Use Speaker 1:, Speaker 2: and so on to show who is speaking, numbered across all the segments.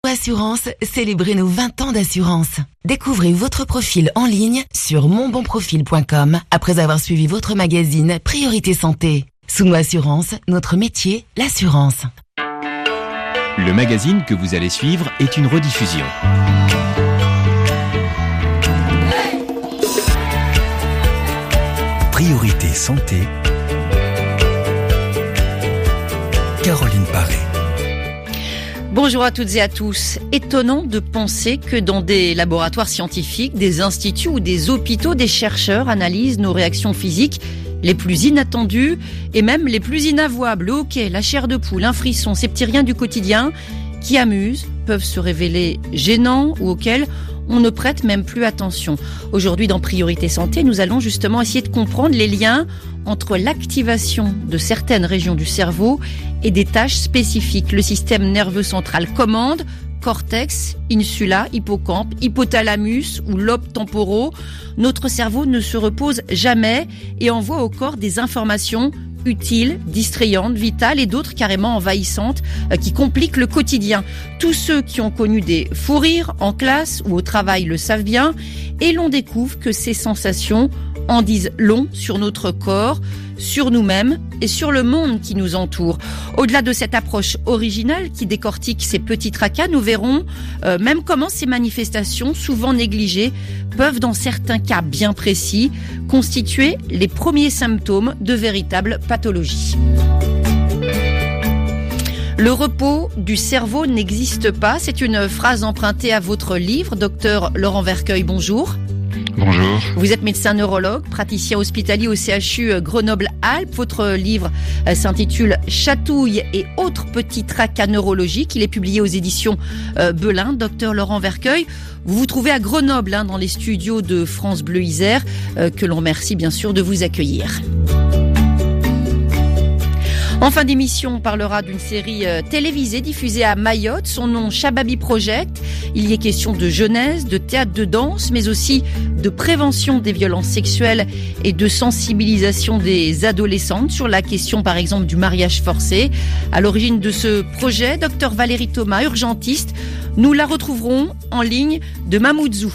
Speaker 1: Assurance, célébrez nos 20 ans d'assurance. Découvrez votre profil en ligne sur monbonprofil.com après avoir suivi votre magazine Priorité Santé. Souno Assurance, notre métier, l'assurance.
Speaker 2: Le magazine que vous allez suivre est une rediffusion.
Speaker 3: Priorité Santé. Caroline Paré.
Speaker 4: Bonjour à toutes et à tous. Étonnant de penser que dans des laboratoires scientifiques, des instituts ou des hôpitaux, des chercheurs analysent nos réactions physiques les plus inattendues et même les plus inavouables. Le hoquet, la chair de poule, un frisson, ces petits riens du quotidien qui amusent, peuvent se révéler gênants ou auxquels on ne prête même plus attention. Aujourd'hui, dans Priorité Santé, nous allons justement essayer de comprendre les liens entre l'activation de certaines régions du cerveau et des tâches spécifiques. Le système nerveux central commande, cortex, insula, hippocampe, hypothalamus ou lobes temporaux. Notre cerveau ne se repose jamais et envoie au corps des informations utiles, distrayantes, vitales et d'autres carrément envahissantes qui compliquent le quotidien. Tous ceux qui ont connu des fous rires en classe ou au travail le savent bien et l'on découvre que ces sensations en disent long sur notre corps, sur nous-mêmes et sur le monde qui nous entoure. Au-delà de cette approche originale qui décortique ces petits tracas, nous verrons même comment ces manifestations, souvent négligées, peuvent dans certains cas bien précis constituer les premiers symptômes de véritables pathologies. Le repos du cerveau n'existe pas, c'est une phrase empruntée à votre livre, docteur Laurent Vercueil, bonjour.
Speaker 5: Bonjour.
Speaker 4: Vous êtes médecin neurologue, praticien hospitalier au CHU Grenoble-Alpes. Votre livre s'intitule Chatouille et autres petits tracas neurologiques. Il est publié aux éditions Belin. Docteur Laurent Vercueil, vous vous trouvez à Grenoble, dans les studios de France Bleu Isère, que l'on remercie bien sûr de vous accueillir. En fin d'émission, on parlera d'une série télévisée diffusée à Mayotte. Son nom, Shababy Project. Il y est question de jeunesse, de théâtre de danse, mais aussi de prévention des violences sexuelles et de sensibilisation des adolescentes sur la question, par exemple, du mariage forcé. À l'origine de ce projet, Dr Valérie Thomas, urgentiste, nous la retrouverons en ligne de Mamoudzou.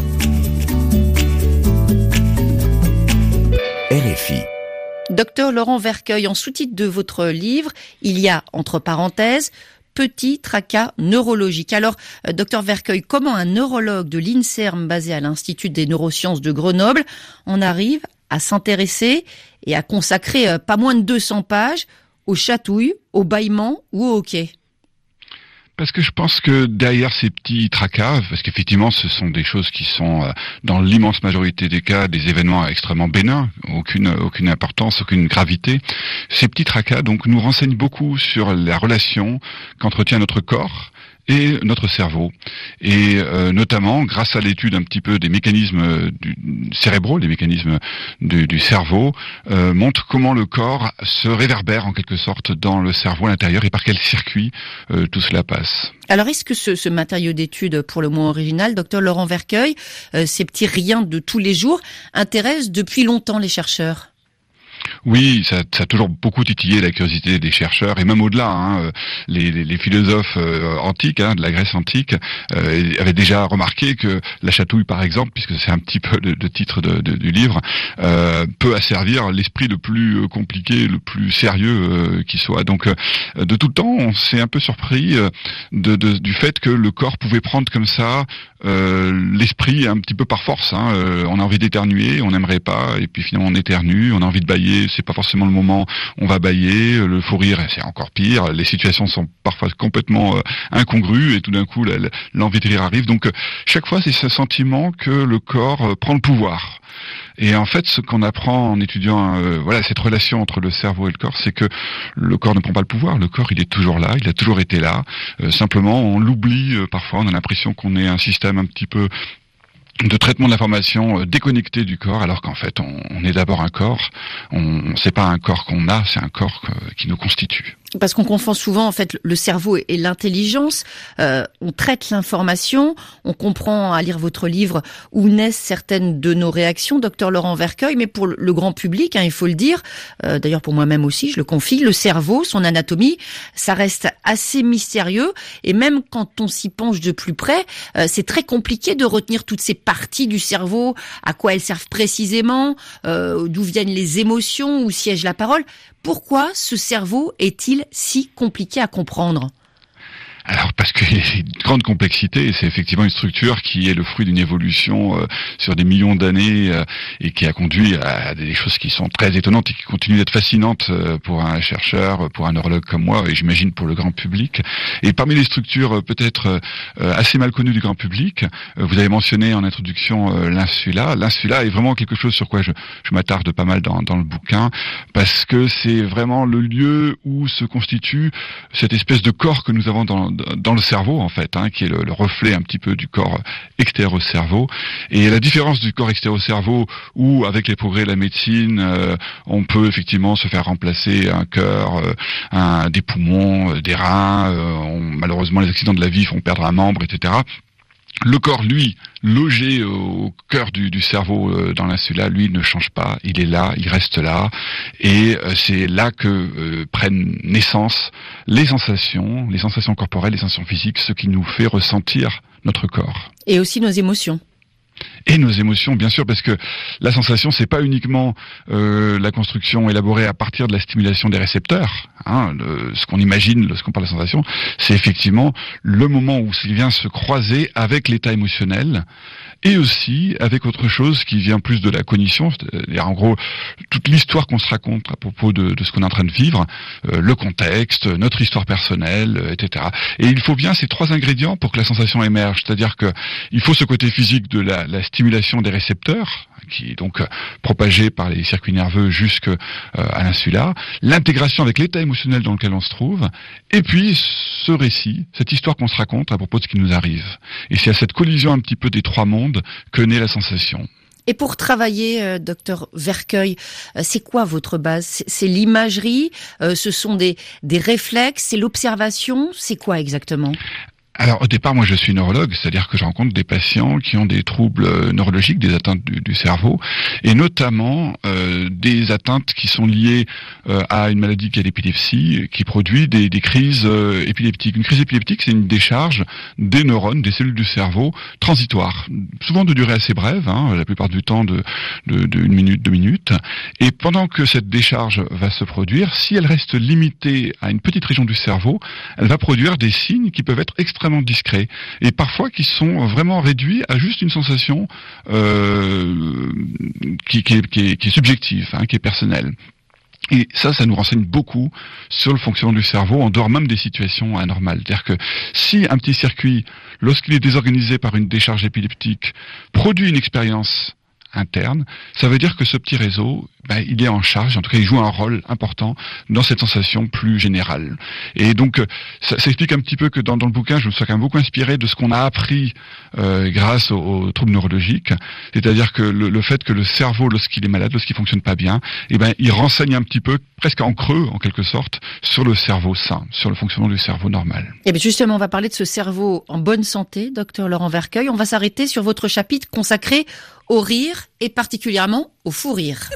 Speaker 3: RFI.
Speaker 4: Docteur Laurent Vercueil, en sous-titre de votre livre, il y a, entre parenthèses, petits tracas neurologiques. Alors, docteur Vercueil, comment un neurologue de l'INSERM basé à l'Institut des neurosciences de Grenoble en arrive à s'intéresser et à consacrer pas moins de 200 pages aux chatouilles, aux bâillements ou au hoquet ?
Speaker 5: Parce que je pense que derrière ces petits tracas, parce qu'effectivement ce sont des choses qui sont dans l'immense majorité des cas des événements extrêmement bénins, aucune importance, aucune gravité, ces petits tracas donc nous renseignent beaucoup sur la relation qu'entretient notre corps et notre cerveau, et notamment grâce à l'étude un petit peu des mécanismes cérébraux, les mécanismes du cerveau, montre comment le corps se réverbère en quelque sorte dans le cerveau à l'intérieur et par quel circuit tout cela passe.
Speaker 4: Alors est-ce que ce matériau d'étude pour le moins original, docteur Laurent Vercueil, ces petits riens de tous les jours, intéresse depuis longtemps les chercheurs ?
Speaker 5: Oui, ça a toujours beaucoup titillé la curiosité des chercheurs et même au-delà. Les philosophes antiques, de la Grèce antique, avaient déjà remarqué que la chatouille, par exemple, puisque c'est un petit peu le titre du livre, peut asservir l'esprit le plus compliqué, le plus sérieux qui soit. Donc, de tout le temps, on s'est un peu surpris du fait que le corps pouvait prendre comme ça l'esprit un petit peu par force. On a envie d'éternuer, on n'aimerait pas, et puis finalement on éternue, on a envie de bâiller. C'est pas forcément le moment où on va bâiller, le fou rire c'est encore pire, les situations sont parfois complètement incongrues et tout d'un coup l'envie de rire arrive. Donc chaque fois c'est ce sentiment que le corps prend le pouvoir. Et en fait, ce qu'on apprend en étudiant cette relation entre le cerveau et le corps, c'est que le corps ne prend pas le pouvoir. Le corps, il est toujours là, il a toujours été là. Simplement, on l'oublie parfois, on a l'impression qu'on est un système un petit peu de traitement de l'information déconnecté du corps, alors qu'en fait, on est d'abord un corps. C'est pas un corps qu'on a, c'est un corps qui nous constitue.
Speaker 4: Parce qu'on confond souvent en fait le cerveau et l'intelligence. On traite l'information, on comprend à lire votre livre où naissent certaines de nos réactions, docteur Laurent Vercueil, mais pour le grand public, il faut le dire, d'ailleurs pour moi-même aussi, je le confie, le cerveau, son anatomie, ça reste assez mystérieux et même quand on s'y penche de plus près, c'est très compliqué de retenir toutes ces parties du cerveau, à quoi elles servent précisément, d'où viennent les émotions, où siège la parole. Pourquoi ce cerveau est-il si compliqué à comprendre ?
Speaker 5: Alors parce qu'il y a une grande complexité, et c'est effectivement une structure qui est le fruit d'une évolution sur des millions d'années et qui a conduit à des choses qui sont très étonnantes et qui continuent d'être fascinantes pour un chercheur, pour un neurologue comme moi, et j'imagine pour le grand public. Et parmi les structures peut-être assez mal connues du grand public, vous avez mentionné en introduction l'insula. L'insula est vraiment quelque chose sur quoi je m'attarde pas mal dans le bouquin, parce que c'est vraiment le lieu où se constitue cette espèce de corps que nous avons dans le cerveau en fait, qui est le reflet un petit peu du corps extérieur au cerveau. Et la différence du corps extérieur au cerveau, où avec les progrès de la médecine, on peut effectivement se faire remplacer un cœur, des poumons, des reins, malheureusement les accidents de la vie font perdre un membre, etc. Le corps, lui, logé au cœur du cerveau dans l'insula, lui ne change pas, il est là, il reste là, et c'est là que prennent naissance les sensations corporelles, les sensations physiques, ce qui nous fait ressentir notre corps.
Speaker 4: Et aussi nos émotions.
Speaker 5: Et nos émotions, bien sûr, parce que la sensation, c'est pas uniquement la construction élaborée à partir de la stimulation des récepteurs, ce qu'on imagine lorsqu'on parle de sensation, c'est effectivement le moment où il vient se croiser avec l'état émotionnel et aussi avec autre chose qui vient plus de la cognition, c'est-à-dire en gros toute l'histoire qu'on se raconte à propos de ce qu'on est en train de vivre, le contexte, notre histoire personnelle, etc. Et il faut bien ces trois ingrédients pour que la sensation émerge, c'est-à-dire que il faut ce côté physique de la stimulation des récepteurs, qui est donc propagé par les circuits nerveux jusque à l'insula, l'intégration avec l'état émotionnel dans lequel on se trouve, et puis ce récit, cette histoire qu'on se raconte à propos de ce qui nous arrive. Et c'est à cette collision un petit peu des trois mondes que naît la sensation.
Speaker 4: Et pour travailler, docteur Vercueil, c'est quoi votre base ? C'est l'imagerie, ce sont des réflexes, c'est l'observation, c'est quoi exactement ?
Speaker 5: Alors au départ, moi je suis neurologue, c'est-à-dire que je rencontre des patients qui ont des troubles neurologiques, des atteintes du cerveau, et notamment des atteintes qui sont liées à une maladie qui est l'épilepsie, qui produit des crises épileptiques. Une crise épileptique, c'est une décharge des neurones, des cellules du cerveau, transitoires, souvent de durée assez brève, la plupart du temps de 1 minute, 2 minutes, et pendant que cette décharge va se produire, si elle reste limitée à une petite région du cerveau, elle va produire des signes qui peuvent être extrêmement discrets et parfois qui sont vraiment réduits à juste une sensation qui est subjective, qui est personnelle. Et ça nous renseigne beaucoup sur le fonctionnement du cerveau en dehors même des situations anormales. C'est-à-dire que si un petit circuit, lorsqu'il est désorganisé par une décharge épileptique, produit une expérience interne, ça veut dire que ce petit réseau, il est en charge, en tout cas il joue un rôle important dans cette sensation plus générale. Et donc ça explique un petit peu que dans le bouquin, je me suis quand même beaucoup inspiré de ce qu'on a appris grâce aux troubles neurologiques, c'est-à-dire que le fait que le cerveau, lorsqu'il est malade, lorsqu'il fonctionne pas bien, il renseigne un petit peu, presque en creux en quelque sorte, sur le cerveau sain, sur le fonctionnement du cerveau normal.
Speaker 4: Et bien justement, on va parler de ce cerveau en bonne santé, docteur Laurent Vercueil. On va s'arrêter sur votre chapitre consacré au rire et particulièrement au fou rire.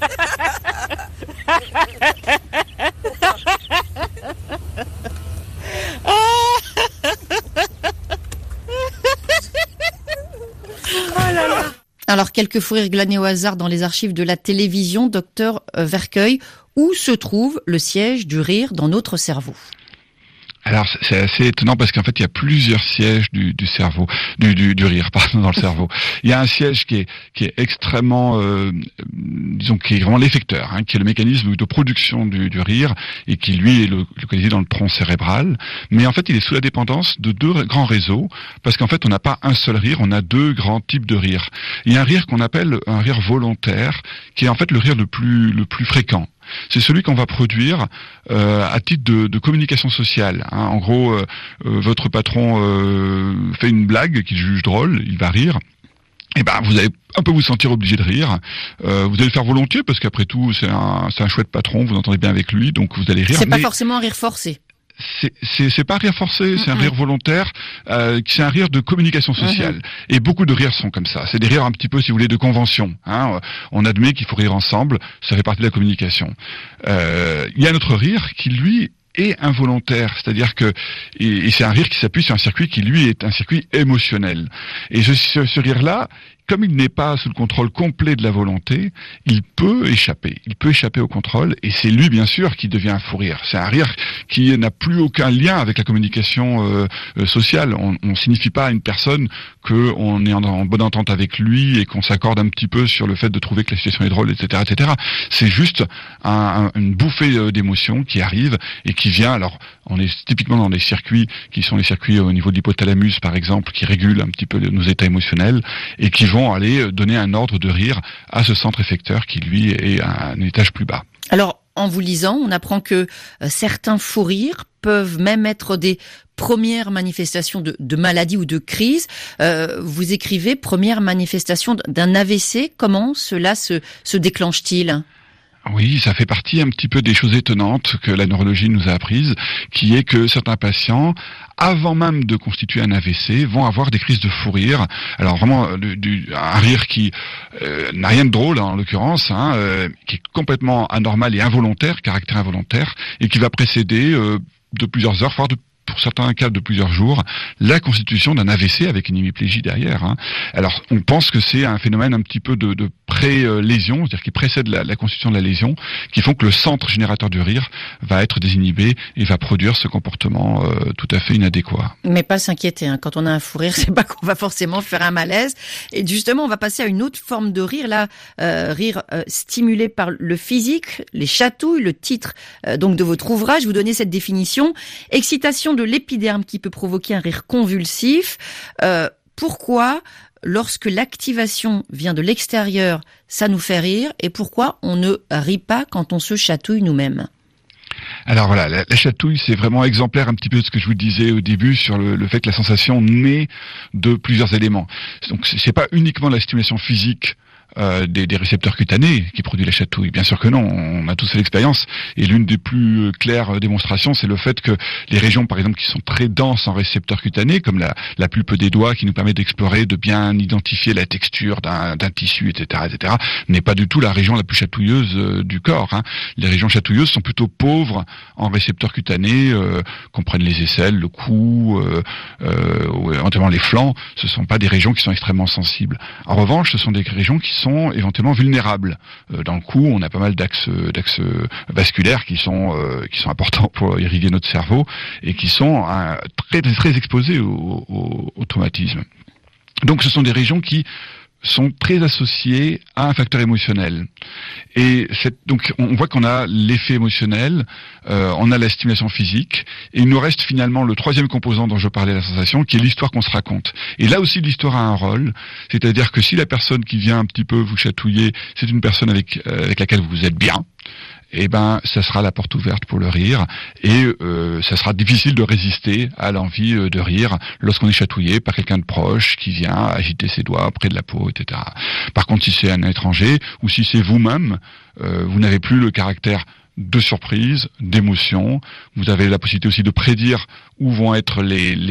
Speaker 4: Alors, quelques fous rires glanés au hasard dans les archives de la télévision, docteur Vercueil. Où se trouve le siège du rire dans notre cerveau ?
Speaker 5: Alors c'est assez étonnant parce qu'en fait il y a plusieurs sièges du cerveau, du rire, dans le cerveau. Il y a un siège qui est extrêmement, qui est vraiment l'effecteur, qui est le mécanisme de production du rire et qui lui est localisé dans le tronc cérébral. Mais en fait il est sous la dépendance de deux grands réseaux parce qu'en fait on n'a pas un seul rire, on a deux grands types de rire. Il y a un rire qu'on appelle un rire volontaire, qui est en fait le rire le plus fréquent. C'est celui qu'on va produire à titre de communication sociale. En gros, votre patron fait une blague qu'il juge drôle, il va rire. eh ben vous allez un peu vous sentir obligé de rire. Vous allez le faire volontiers parce qu'après tout c'est un chouette patron, vous entendez bien avec lui, donc vous allez rire.
Speaker 4: C'est pas forcément un rire forcé.
Speaker 5: C'est pas un rire forcé, c'est un rire volontaire, c'est un rire de communication sociale. Et beaucoup de rires sont comme ça. C'est des rires un petit peu, si vous voulez, de convention. Hein. On admet qu'il faut rire ensemble, ça fait partie de la communication. Il y a un autre rire qui, lui, est involontaire, c'est-à-dire que et c'est un rire qui s'appuie sur un circuit qui, lui, est un circuit émotionnel. Et ce rire-là, comme il n'est pas sous le contrôle complet de la volonté, il peut échapper au contrôle, et c'est lui bien sûr qui devient un fou rire. C'est un rire qui n'a plus aucun lien avec la communication sociale. On signifie pas à une personne que on est en bonne entente avec lui et qu'on s'accorde un petit peu sur le fait de trouver que la situation est drôle, etc., etc. C'est juste une bouffée d'émotion qui arrive et qui vient. Alors, on est typiquement dans des circuits qui sont les circuits au niveau de l'hypothalamus, par exemple, qui régulent un petit peu nos états émotionnels et qui vont aller donner un ordre de rire à ce centre effecteur qui, lui, est à un étage plus bas.
Speaker 4: Alors, en vous lisant, on apprend que certains fous rires peuvent même être des premières manifestations de maladie ou de crise. Vous écrivez première manifestation d'un AVC. Comment cela se déclenche-t-il ?
Speaker 5: Oui, ça fait partie un petit peu des choses étonnantes que la neurologie nous a apprises, qui est que certains patients, avant même de constituer un AVC, vont avoir des crises de fou rire. Alors vraiment, un rire qui n'a rien de drôle en l'occurrence, qui est complètement anormal et involontaire, caractère involontaire, et qui va précéder de plusieurs heures, voire pour certains cas de plusieurs jours, la constitution d'un AVC avec une hémiplégie derrière. Hein. Alors, on pense que c'est un phénomène un petit peu de pré-lésion, c'est-à-dire qui précède la constitution de la lésion, qui font que le centre générateur du rire va être désinhibé et va produire ce comportement tout à fait inadéquat.
Speaker 4: Mais pas s'inquiéter, hein. Quand on a un fou rire, c'est pas qu'on va forcément faire un malaise. Et justement, on va passer à une autre forme de rire, là, rire stimulé par le physique, les chatouilles, le titre donc de votre ouvrage. Vous donnez cette définition: excitation de l'épiderme qui peut provoquer un rire convulsif. Pourquoi, lorsque l'activation vient de l'extérieur, ça nous fait rire, et pourquoi on ne rit pas quand on se chatouille nous-mêmes ?
Speaker 5: Alors voilà, la chatouille, c'est vraiment exemplaire un petit peu de ce que je vous disais au début sur le fait que la sensation naît de plusieurs éléments. Donc c'est pas uniquement la stimulation physique des récepteurs cutanés qui produit la chatouille. Bien sûr que non, on a tous fait l'expérience. Et l'une des plus claires démonstrations, c'est le fait que les régions, par exemple, qui sont très denses en récepteurs cutanés, comme la pulpe des doigts, qui nous permet d'explorer, de bien identifier la texture d'un tissu, etc., etc., n'est pas du tout la région la plus chatouilleuse du corps. Hein. Les régions chatouilleuses sont plutôt pauvres en récepteurs cutanés, comprennent les aisselles, le cou, ou éventuellement les flancs. Ce sont pas des régions qui sont extrêmement sensibles. En revanche, ce sont des régions qui sont éventuellement vulnérables. Dans le cou, on a pas mal d'axes vasculaires qui sont importants pour irriguer notre cerveau et qui sont très exposés au traumatisme. Donc ce sont des régions qui sont très associées à un facteur émotionnel. Et donc on voit qu'on a l'effet émotionnel, on a la stimulation physique, et il nous reste finalement le troisième composant dont je parlais, la sensation, qui est l'histoire qu'on se raconte. Et là aussi l'histoire a un rôle, c'est-à-dire que si la personne qui vient un petit peu vous chatouiller, c'est une personne avec laquelle vous êtes bien, eh ben, ça sera la porte ouverte pour le rire, et ça sera difficile de résister à l'envie de rire lorsqu'on est chatouillé par quelqu'un de proche qui vient agiter ses doigts près de la peau, etc. Par contre, si c'est un étranger, ou si c'est vous-même, vous n'avez plus le caractère de surprise, d'émotion. Vous avez la possibilité aussi de prédire où vont être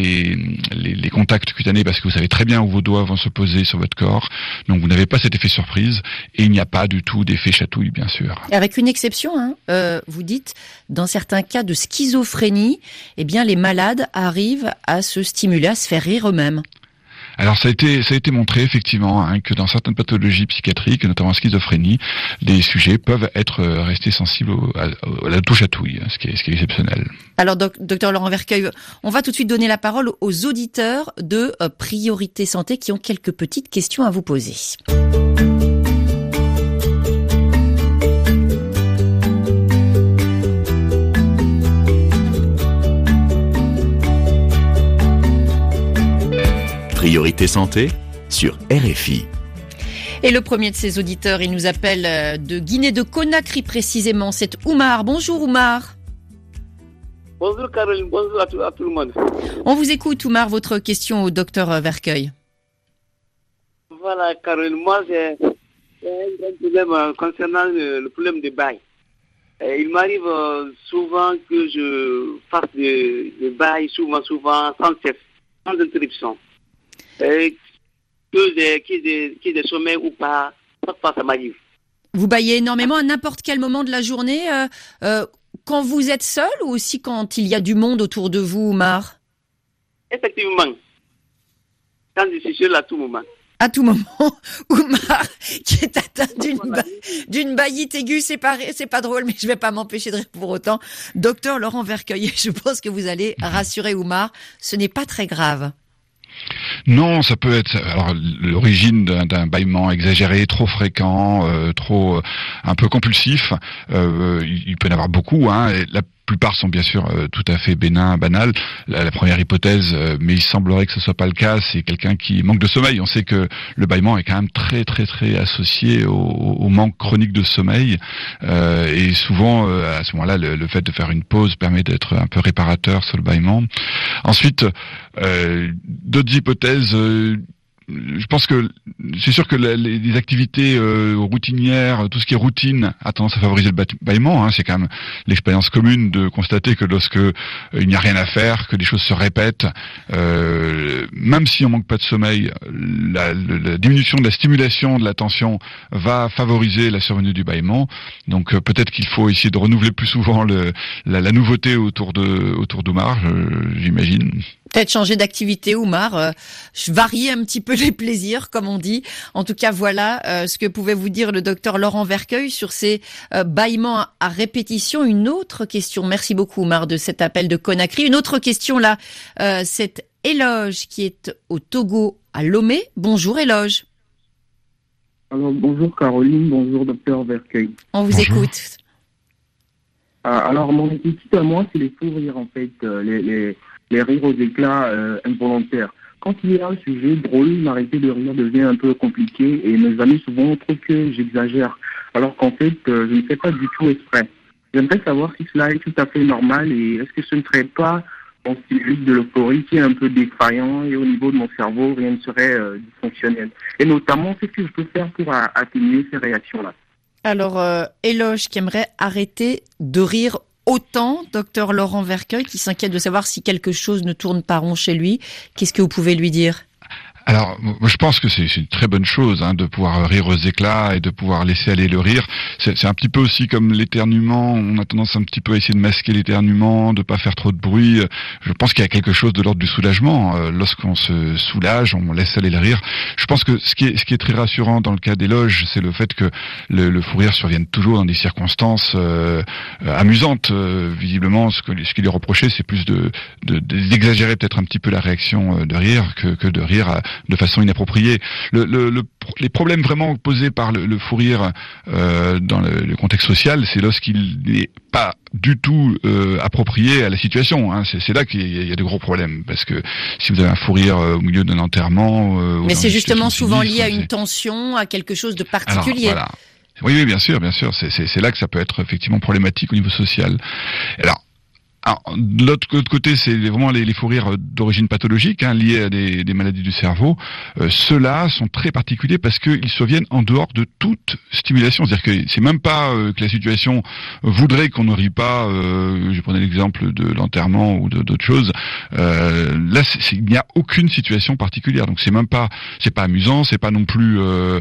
Speaker 5: les contacts cutanés, parce que vous savez très bien où vos doigts vont se poser sur votre corps. Donc vous n'avez pas cet effet surprise, et il n'y a pas du tout d'effet chatouille, bien sûr.
Speaker 4: Avec une exception, vous dites, dans certains cas de schizophrénie, eh bien les malades arrivent à se stimuler, à se faire rire eux-mêmes.
Speaker 5: Alors ça a été montré effectivement que dans certaines pathologies psychiatriques, notamment en schizophrénie, les sujets peuvent rester sensibles à l'autochatouille, ce qui est exceptionnel.
Speaker 4: Alors docteur Laurent Vercueil, on va tout de suite donner la parole aux auditeurs de Priorité Santé qui ont quelques petites questions à vous poser.
Speaker 3: Priorité Santé sur RFI.
Speaker 4: Et le premier de ces auditeurs, il nous appelle de Guinée de Conakry précisément, c'est Oumar. Bonjour Oumar.
Speaker 6: Bonjour Caroline, bonjour à tout le monde.
Speaker 4: On vous écoute Oumar, votre question au docteur Vercueil.
Speaker 6: Voilà, Caroline, moi j'ai un grand problème concernant le problème de bail. Il m'arrive souvent que je fasse des bails, souvent, sans cesse, sans interruption. Qu'il y ait des sommets ou pas, parfois ça m'arrive.
Speaker 4: Vous baillez énormément à n'importe quel moment de la journée, quand vous êtes seul ou aussi quand il y a du monde autour de vous, Oumar?
Speaker 6: Effectivement. Quand je suis seul à tout moment.
Speaker 4: À tout moment, Oumar, qui est atteint d'une baillite aiguë, c'est pas drôle, mais je vais pas m'empêcher de rire pour autant. Docteur Laurent Vercueil, je pense que vous allez rassurer Oumar, ce n'est pas très grave.
Speaker 5: Non, ça peut être alors l'origine d'un bâillement exagéré, trop fréquent, un peu compulsif. Il peut y en avoir beaucoup, hein. Et la plupart sont bien sûr tout à fait banals. La première hypothèse, mais il semblerait que ce soit pas le cas, c'est quelqu'un qui manque de sommeil. On sait que le bâillement est quand même très associé au manque chronique de sommeil, et souvent à ce moment-là, le fait de faire une pause permet d'être un peu réparateur sur le bâillement. Ensuite, d'autres hypothèses. Je pense que c'est sûr que les activités routinières, tout ce qui est routine, a tendance à favoriser le bâillement. Hein. C'est quand même l'expérience commune de constater que lorsque il n'y a rien à faire, que les choses se répètent, même si on manque pas de sommeil, la diminution de la stimulation de l'attention va favoriser la survenue du bâillement. Donc peut-être qu'il faut essayer de renouveler plus souvent la nouveauté autour d'Oumar, j'imagine.
Speaker 4: Peut-être changer d'activité, Oumar, varier un petit peu les plaisirs, comme on dit. En tout cas, voilà ce que pouvait vous dire le docteur Laurent Vercueil sur ces bâillements à répétition. Une autre question, merci beaucoup Oumar de cet appel de Conakry. Une autre question là, c'est Éloge qui est au Togo, à Lomé. Bonjour Éloge.
Speaker 7: Alors bonjour Caroline, bonjour docteur Vercueil.
Speaker 4: On vous écoute.
Speaker 7: Alors mon inquiétude à moi, c'est les fous rires en fait, les rires aux éclats involontaires. Quand il y a un sujet drôle, m'arrêter de rire devient un peu compliqué et mes amis souvent trouvent que j'exagère, alors qu'en fait, je ne fais pas du tout exprès. J'aimerais savoir si cela est tout à fait normal et est-ce que ce ne serait pas mon style de l'euphorie qui est un peu défaillant et au niveau de mon cerveau, rien ne serait dysfonctionnel. Et notamment, qu'est-ce que je peux faire pour atténuer ces réactions-là?
Speaker 4: Alors, Éloge qui aimerait arrêter de rire autant, docteur Laurent Vercueil, qui s'inquiète de savoir si quelque chose ne tourne pas rond chez lui. Qu'est-ce que vous pouvez lui dire?
Speaker 5: Alors, moi, je pense que c'est une très bonne chose de pouvoir rire aux éclats et de pouvoir laisser aller le rire. C'est un petit peu aussi comme l'éternuement. On a tendance un petit peu à essayer de masquer l'éternuement, de pas faire trop de bruit. Je pense qu'il y a quelque chose de l'ordre du soulagement. Lorsqu'on se soulage, on laisse aller le rire. Je pense que ce qui est très rassurant dans le cas d'Éloge, c'est le fait que le fou rire survienne toujours dans des circonstances amusantes. Visiblement, ce qui lui est reproché, c'est plus d'exagérer peut-être un petit peu la réaction de rire que de rire de façon inappropriée. Les problèmes vraiment posés par le fou rire dans le contexte social, c'est lorsqu'il n'est pas du tout approprié à la situation. Hein. C'est là qu'il y a de gros problèmes, parce que si vous avez un fou rire au milieu d'un enterrement...
Speaker 4: Mais c'est justement souvent lié à une tension, à quelque chose de particulier.
Speaker 5: Alors, voilà. Oui, bien sûr. C'est là que ça peut être effectivement problématique au niveau social. Alors, de l'autre côté, c'est vraiment les fous rires d'origine pathologique, liés à des maladies du cerveau. Ceux-là sont très particuliers parce qu'ils surviennent en dehors de toute stimulation. C'est-à-dire que c'est même pas que la situation voudrait qu'on ne rit pas. Je prenais l'exemple de l'enterrement ou d'autres choses. Là, il n'y a aucune situation particulière. Donc c'est pas amusant, c'est pas non plus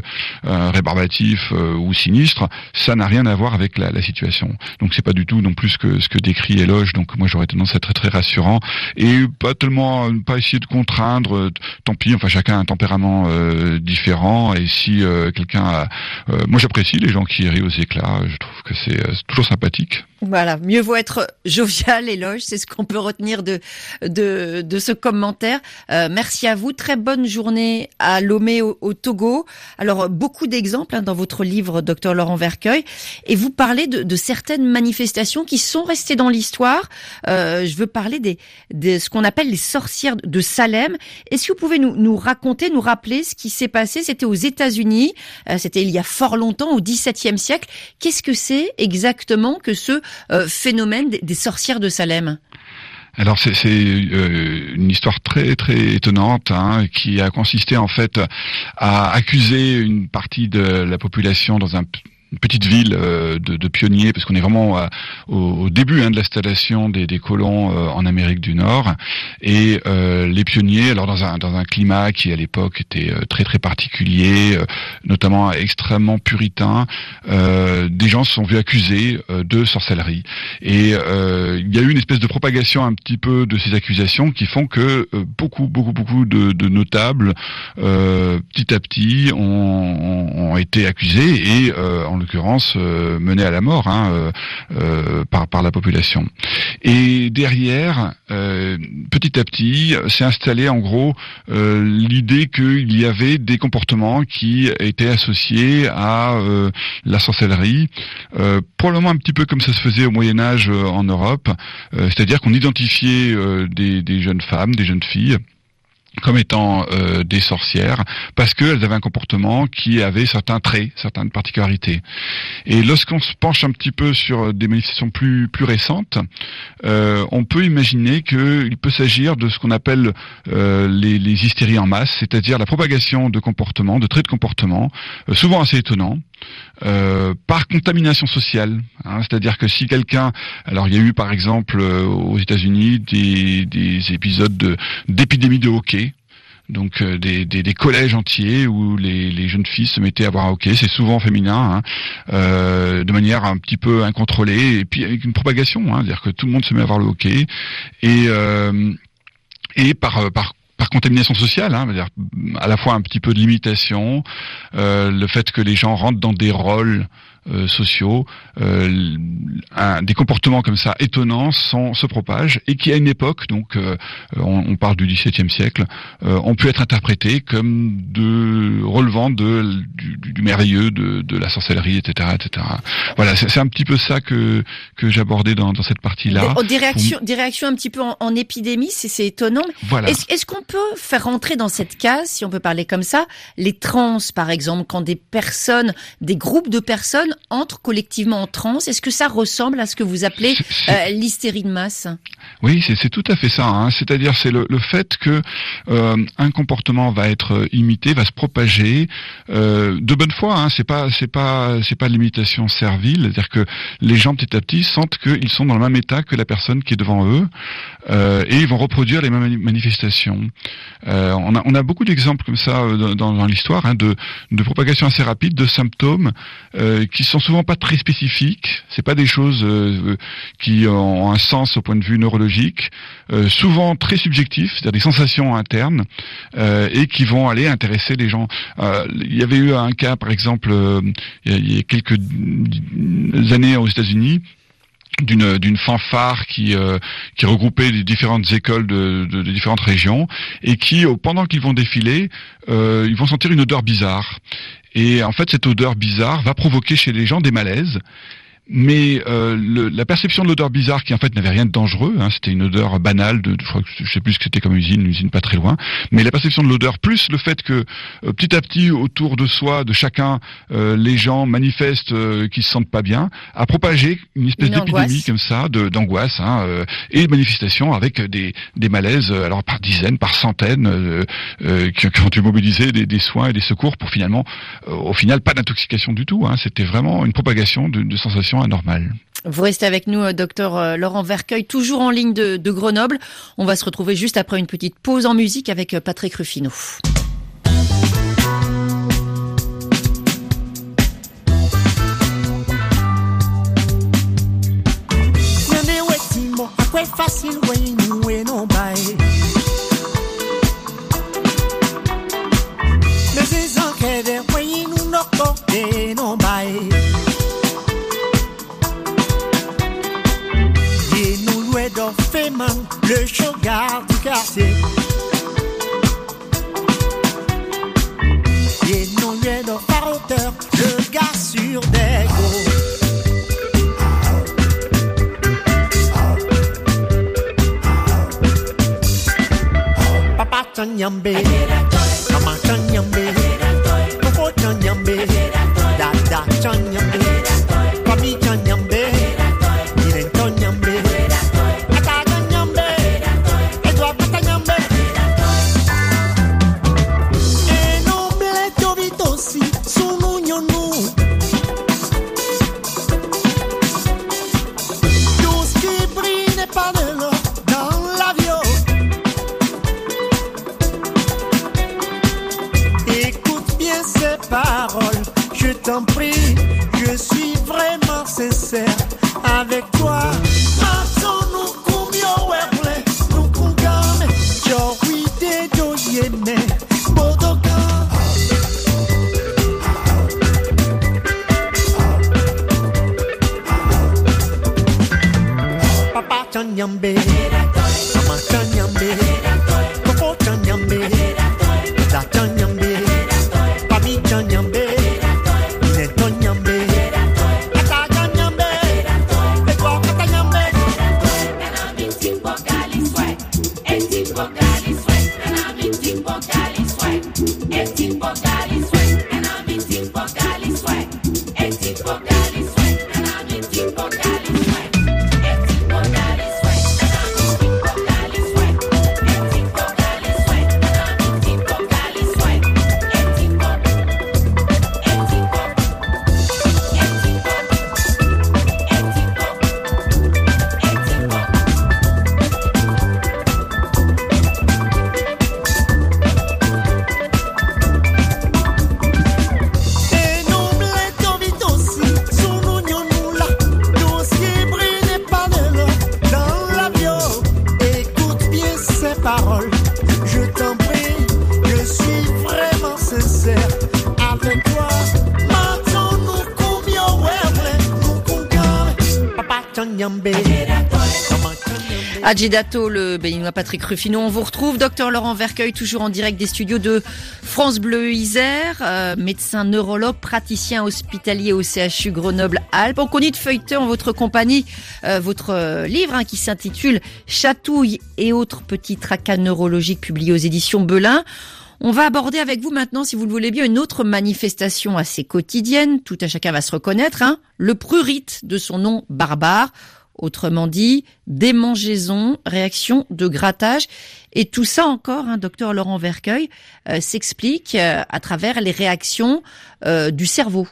Speaker 5: rébarbatif ou sinistre. Ça n'a rien à voir avec la situation. Donc c'est pas du tout non plus ce que décrit Éloge. Donc moi j'aurais tendance à être très rassurant et pas essayer de contraindre, tant pis, enfin chacun a un tempérament différent et si quelqu'un moi j'apprécie les gens qui rient aux éclats, je trouve que c'est toujours sympathique.
Speaker 4: Voilà, mieux vaut être jovial, Éloge, c'est ce qu'on peut retenir de ce commentaire. Merci à vous, très bonne journée à Lomé au Togo. Alors beaucoup d'exemples dans votre livre, docteur Laurent Vercueil, et vous parlez de certaines manifestations qui sont restées dans l'histoire. Je veux parler de ce qu'on appelle les sorcières de Salem. Est-ce que vous pouvez nous rappeler ce qui s'est passé? C'était aux États-Unis, c'était il y a fort longtemps, au XVIIe siècle. Qu'est-ce que c'est exactement que ce phénomène des sorcières de Salem?
Speaker 5: Alors c'est une histoire très très étonnante qui a consisté en fait à accuser une partie de la population dans une petite ville de pionniers, parce qu'on est vraiment au début de l'installation des colons en Amérique du Nord, et les pionniers, alors dans un climat qui à l'époque était très très particulier, notamment extrêmement puritain, des gens se sont vus accusés de sorcellerie, et il y a eu une espèce de propagation un petit peu de ces accusations qui font que beaucoup de notables petit à petit ont été accusés et en l'occurrence menés à la mort par la population. Et derrière, petit à petit, s'est installée en gros l'idée qu'il y avait des comportements qui étaient associés à la sorcellerie, probablement un petit peu comme ça se faisait au Moyen-Âge en Europe, c'est-à-dire qu'on identifiait des jeunes femmes, des jeunes filles comme étant des sorcières, parce qu'elles avaient un comportement qui avait certains traits, certaines particularités. Et lorsqu'on se penche un petit peu sur des manifestations plus récentes, on peut imaginer qu'il peut s'agir de ce qu'on appelle les hystéries en masse, c'est-à-dire la propagation de comportements, de traits de comportement, souvent assez étonnants, par contamination sociale, c'est-à-dire que si quelqu'un, alors il y a eu par exemple aux États-Unis des épisodes d'épidémie de hockey, donc des collèges entiers où les jeunes filles se mettaient à voir un hockey, c'est souvent féminin, de manière un petit peu incontrôlée, et puis avec une propagation, c'est-à-dire que tout le monde se met à voir le hockey, et par contamination sociale, c'est-à-dire à la fois un petit peu de limitation, le fait que les gens rentrent dans des rôles sociaux, des comportements comme ça étonnants se propagent, et qui à une époque, donc on parle du XVIIe siècle, ont pu être interprétés comme relevant du merveilleux, de la sorcellerie, etc., etc. Voilà, c'est un petit peu ça que j'abordais dans cette partie-là.
Speaker 4: Des réactions un petit peu en épidémie, c'est étonnant.
Speaker 5: Voilà.
Speaker 4: Est-ce qu'on peut faire rentrer dans cette case, si on peut parler comme ça, les trans, par exemple, quand des groupes de personnes entrent collectivement en transe? Est-ce que ça ressemble à ce que vous appelez l'hystérie de masse?
Speaker 5: Oui, c'est tout à fait ça. C'est-à-dire, c'est le fait que un comportement va être imité, va se propager de bonne foi. C'est pas de l'imitation servile. C'est-à-dire que les gens petit à petit sentent qu'ils sont dans le même état que la personne qui est devant eux, et ils vont reproduire les mêmes manifestations. On a beaucoup d'exemples comme ça dans l'histoire, de propagation assez rapide de symptômes qui sont souvent pas très spécifiques. C'est pas des choses qui ont un sens au point de vue neurologique, souvent très subjectifs, c'est-à-dire des sensations internes, et qui vont aller intéresser les gens. Il y avait eu un cas, par exemple, il y a quelques années aux États-Unis, d'une fanfare qui regroupait les différentes écoles de différentes régions, et qui, pendant qu'ils vont défiler, ils vont sentir une odeur bizarre. Et en fait, cette odeur bizarre va provoquer chez les gens des malaises. Mais la perception de l'odeur bizarre, qui en fait n'avait rien de dangereux, c'était une odeur banale, je sais plus ce que c'était comme une usine pas très loin, mais la perception de l'odeur, plus le fait que petit à petit autour de soi, de chacun, les gens manifestent qu'ils se sentent pas bien, a propagé une espèce d'épidémie comme ça, d'angoisse, et de manifestations avec des malaises, alors par dizaines, par centaines, qui ont dû mobiliser des soins et des secours pour finalement, au final, pas d'intoxication du tout. C'était vraiment une propagation de sensations anormales.
Speaker 4: Vous restez avec nous, docteur Laurent Vercueil, toujours en ligne de Grenoble. On va se retrouver juste après une petite pause en musique avec Patrick Ruffino.
Speaker 8: Le showgard du quartier. Et non lieu de faroteur, le gars sur des gros. Papa Chanyambe, Mama Chanyambe, Coco Chanyambe, Dada Chanyambe, Papi Chanyambe, Iren Chanyambe. je t'en prie, je suis vraiment sincère avec toi. Nous kumyo weble, nous kungame, jowi de doyene, bodoka. Papa chanyambe, mama chanyambe, popo chanyambe, da chanyambe, papi chanyambe.
Speaker 4: Adjedato, le béninois Patrick Rufino. On vous retrouve, docteur Laurent Vercueil, toujours en direct des studios de France Bleu Isère, médecin neurologue, praticien hospitalier au CHU Grenoble-Alpes. On connaît de feuilleter en votre compagnie votre livre qui s'intitule Chatouille et autres petits tracas neurologiques, publié aux éditions Belin. On va aborder avec vous maintenant, si vous le voulez bien, une autre manifestation assez quotidienne. Tout à chacun va se reconnaître, le prurite de son nom barbare. Autrement dit, démangeaison, réaction de grattage. Et tout ça encore, docteur Laurent Vercueil, s'explique à travers les réactions du cerveau.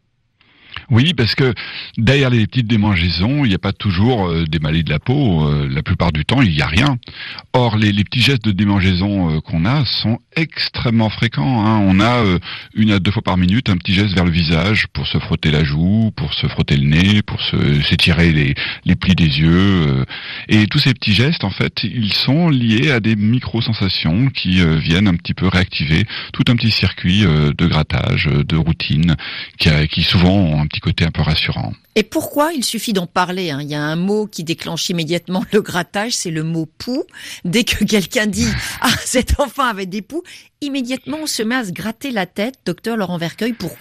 Speaker 5: Oui, parce que derrière les petites démangeaisons, il n'y a pas toujours des maladies de la peau. La plupart du temps, il n'y a rien. Or, les petits gestes de démangeaison qu'on a sont extrêmement fréquents. On a 1 à 2 fois par minute un petit geste vers le visage pour se frotter la joue, pour se frotter le nez, pour s'étirer les plis des yeux. Et tous ces petits gestes, en fait, ils sont liés à des micro-sensations qui viennent un petit peu réactiver tout un petit circuit de grattage, de routine, qui souvent ont un petit côté un peu rassurant.
Speaker 4: Et pourquoi il suffit d'en parler Il y a un mot qui déclenche immédiatement le grattage, c'est le mot poux. Dès que quelqu'un dit « Ah, cet enfant avait des poux », immédiatement on se met à se gratter la tête. Docteur Laurent Vercueil, pourquoi ?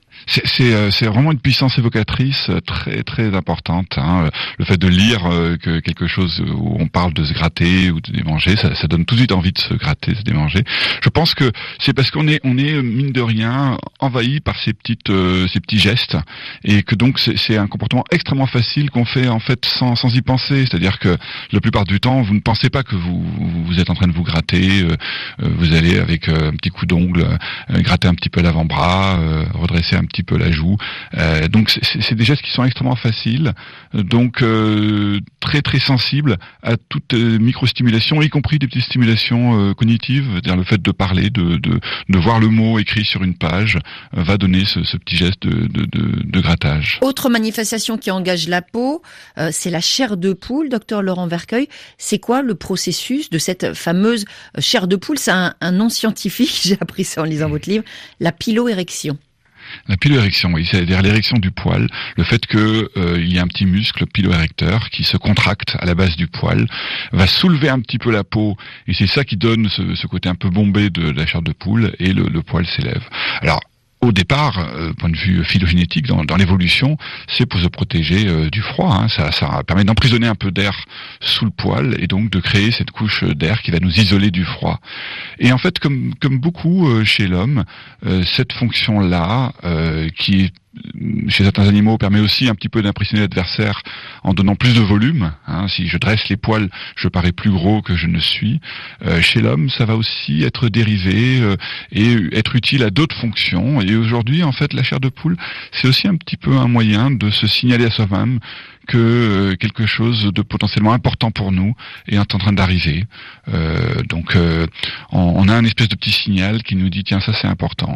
Speaker 5: C'est vraiment une puissance évocatrice très très importante. Le fait de lire que quelque chose où on parle de se gratter ou de démanger, ça donne tout de suite envie de se gratter, de se démanger. Je pense que c'est parce qu'on est mine de rien envahi par ces petits gestes, et que donc c'est un comportement extrêmement facile qu'on fait en fait sans y penser. C'est-à-dire que la plupart du temps, vous ne pensez pas que vous êtes en train de vous gratter. Vous allez avec un petit coup d'ongle gratter un petit peu l'avant-bras, redresser un petit peu la joue. Donc c'est des gestes qui sont extrêmement faciles, donc très très sensibles à toute microstimulation, y compris des petites stimulations cognitives. C'est-à-dire le fait de parler, de voir le mot écrit sur une page va donner ce petit geste de grattage.
Speaker 4: Autre manifestation qui engage la peau, c'est la chair de poule. Docteur Laurent Vercueil, c'est quoi le processus de cette fameuse chair de poule ? C'est un nom scientifique, j'ai appris ça en lisant votre livre, la piloérection.
Speaker 5: La piloérection, oui, c'est-à-dire l'érection du poil, le fait que il y a un petit muscle piloérecteur qui se contracte à la base du poil, va soulever un petit peu la peau, et c'est ça qui donne ce côté un peu bombé de la chair de poule, et le poil s'élève. Alors, au départ, point de vue phylogénétique, dans l'évolution, c'est pour se protéger du froid. Ça permet d'emprisonner un peu d'air sous le poil et donc de créer cette couche d'air qui va nous isoler du froid. Et en fait, comme beaucoup chez l'homme, cette fonction-là, qui est chez certains animaux, permet aussi un petit peu d'impressionner l'adversaire en donnant plus de volume. Si je dresse les poils, je parais plus gros que je ne suis. Chez l'homme, ça va aussi être dérivé et être utile à d'autres fonctions. Et aujourd'hui, en fait, la chair de poule, c'est aussi un petit peu un moyen de se signaler à soi-même que quelque chose de potentiellement important pour nous est en train d'arriver. Donc, on a un espèce de petit signal qui nous dit « Tiens, ça c'est important ».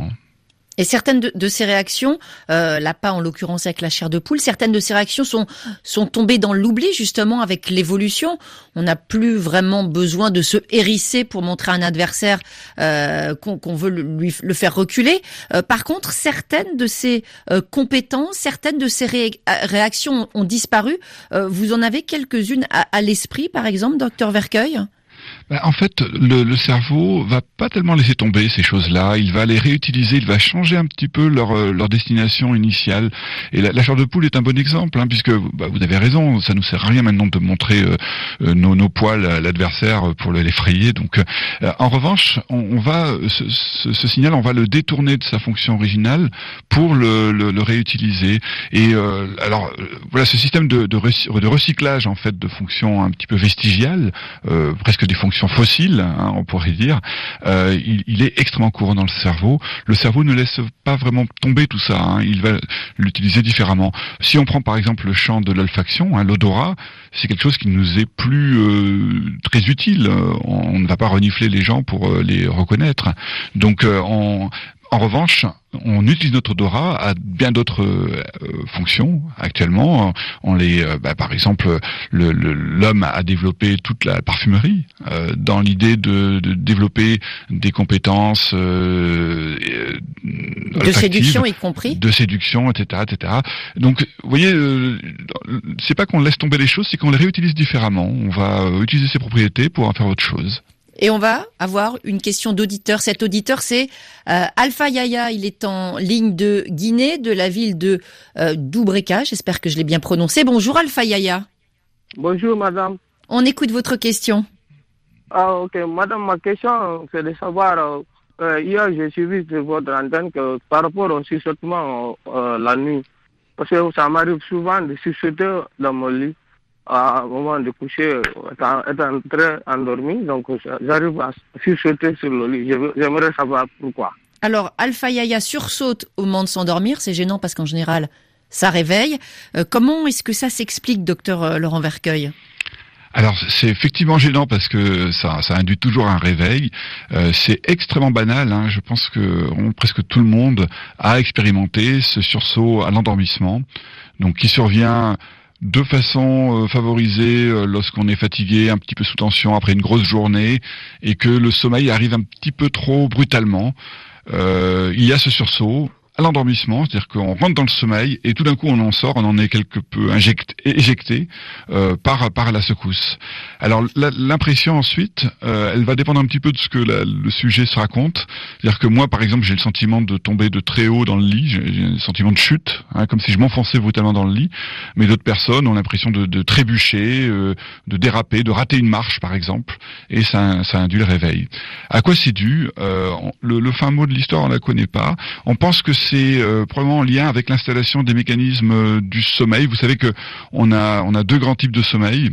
Speaker 4: Et certaines de ces réactions, là pas en l'occurrence avec la chair de poule, certaines de ces réactions sont tombées dans l'oubli justement avec l'évolution. On n'a plus vraiment besoin de se hérisser pour montrer à un adversaire qu'on veut le faire reculer. Par contre, certaines de ces compétences, certaines de ces réactions ont disparu. Vous en avez quelques-unes à l'esprit, par exemple, docteur Vercueil ?
Speaker 5: En fait, le cerveau va pas tellement laisser tomber ces choses-là. Il va les réutiliser, il va changer un petit peu leur destination initiale. Et la chair de poule est un bon exemple, puisque vous avez raison, ça nous sert à rien maintenant de montrer nos poils à l'adversaire pour l'effrayer. Donc, en revanche, on va ce signal, on va le détourner de sa fonction originale pour le réutiliser. Et alors, voilà, ce système de recyclage en fait de fonctions un petit peu vestigiales, presque des fonctions fossiles, on pourrait dire, il est extrêmement courant dans le cerveau. Le cerveau ne laisse pas vraiment tomber tout ça, il va l'utiliser différemment. Si on prend par exemple le champ de l'olfaction, l'odorat, c'est quelque chose qui nous est plus très utile. On ne va pas renifler les gens pour les reconnaître. Donc en revanche, on utilise notre odorat à bien d'autres fonctions actuellement. Par exemple, l'homme a développé toute la parfumerie dans l'idée de développer des compétences
Speaker 4: de séduction y compris,
Speaker 5: de séduction, etc., etc. Donc, vous voyez, c'est pas qu'on laisse tomber les choses, c'est qu'on les réutilise différemment. On va utiliser ses propriétés pour en faire autre chose.
Speaker 4: Et on va avoir une question d'auditeur. Cet auditeur, c'est Alpha Yaya. Il est en ligne de Guinée, de la ville de Doubreka. J'espère que je l'ai bien prononcé. Bonjour Alpha Yaya.
Speaker 9: Bonjour madame.
Speaker 4: On écoute votre question.
Speaker 9: Ok, madame, ma question, c'est de savoir, hier j'ai suivi sur votre antenne que par rapport au sursautement la nuit, parce que ça m'arrive souvent de sursauter dans mon lit. À un moment de coucher, étant très endormi, donc j'arrive à sursauter sur le lit. J'aimerais savoir pourquoi.
Speaker 4: Alors, Alpha Yaya sursaute au moment de s'endormir, c'est gênant parce qu'en général, ça réveille. Comment est-ce que ça s'explique, docteur Laurent Vercueil ?
Speaker 5: Alors c'est effectivement gênant parce que ça induit toujours un réveil. C'est extrêmement banal. Je pense que presque tout le monde a expérimenté ce sursaut à l'endormissement, donc qui survient de façon favorisée lorsqu'on est fatigué, un petit peu sous tension après une grosse journée et que le sommeil arrive un petit peu trop brutalement. Il y a ce sursaut à l'endormissement, c'est-à-dire qu'on rentre dans le sommeil et tout d'un coup on en sort, on en est quelque peu éjecté par la secousse. Alors l'impression ensuite, elle va dépendre un petit peu de ce que le sujet se raconte. C'est-à-dire que moi par exemple j'ai le sentiment de tomber de très haut dans le lit, j'ai un sentiment de chute, comme si je m'enfonçais brutalement dans le lit, mais d'autres personnes ont l'impression de trébucher, de déraper, de rater une marche par exemple, et ça induit le réveil. À quoi c'est dû ? Le fin mot de l'histoire on la connaît pas. On pense que c'est probablement en lien avec l'installation des mécanismes du sommeil. Vous savez que on a deux grands types de sommeil.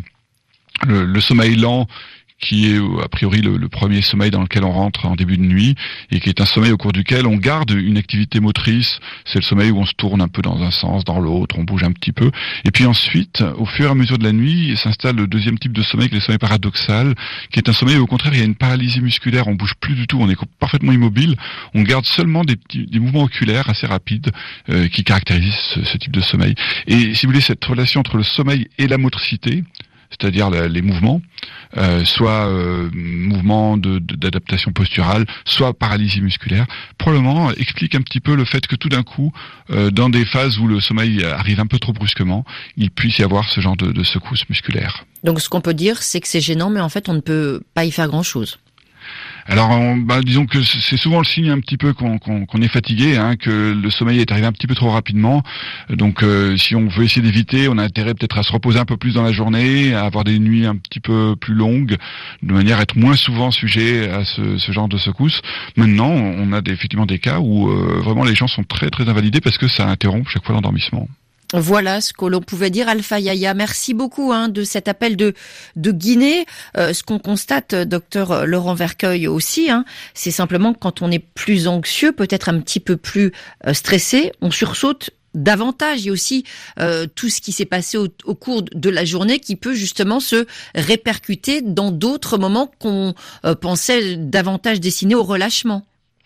Speaker 5: Le sommeil lent, qui est a priori le premier sommeil dans lequel on rentre en début de nuit, et qui est un sommeil au cours duquel on garde une activité motrice. C'est le sommeil où on se tourne un peu dans un sens, dans l'autre, on bouge un petit peu. Et puis ensuite, au fur et à mesure de la nuit, s'installe le deuxième type de sommeil, qui est le sommeil paradoxal, qui est un sommeil où au contraire il y a une paralysie musculaire, on bouge plus du tout, on est parfaitement immobile, on garde seulement des mouvements oculaires assez rapides qui caractérisent ce type de sommeil. Et si vous voulez, cette relation entre le sommeil et la motricité, c'est-à-dire les mouvements, soit mouvements d'adaptation posturale, soit paralysie musculaire, probablement explique un petit peu le fait que tout d'un coup, dans des phases où le sommeil arrive un peu trop brusquement, il puisse y avoir ce genre de secousse musculaire.
Speaker 4: Donc ce qu'on peut dire, c'est que c'est gênant, mais en fait on ne peut pas y faire grand-chose.
Speaker 5: Alors, disons que c'est souvent le signe un petit peu qu'on est fatigué, que le sommeil est arrivé un petit peu trop rapidement. Donc, si on veut essayer d'éviter, on a intérêt peut-être à se reposer un peu plus dans la journée, à avoir des nuits un petit peu plus longues, de manière à être moins souvent sujet à ce genre de secousse. Maintenant, on a effectivement des cas où vraiment les gens sont très très invalidés parce que ça interrompt chaque fois l'endormissement.
Speaker 4: Voilà ce que l'on pouvait dire, Alpha Yaya. Merci beaucoup de cet appel de Guinée. Ce qu'on constate, docteur Laurent Vercueil aussi, c'est simplement que quand on est plus anxieux, peut-être un petit peu plus stressé, on sursaute davantage. Il y a aussi tout ce qui s'est passé au cours de la journée qui peut justement se répercuter dans d'autres moments qu'on pensait davantage destinés au relâchement.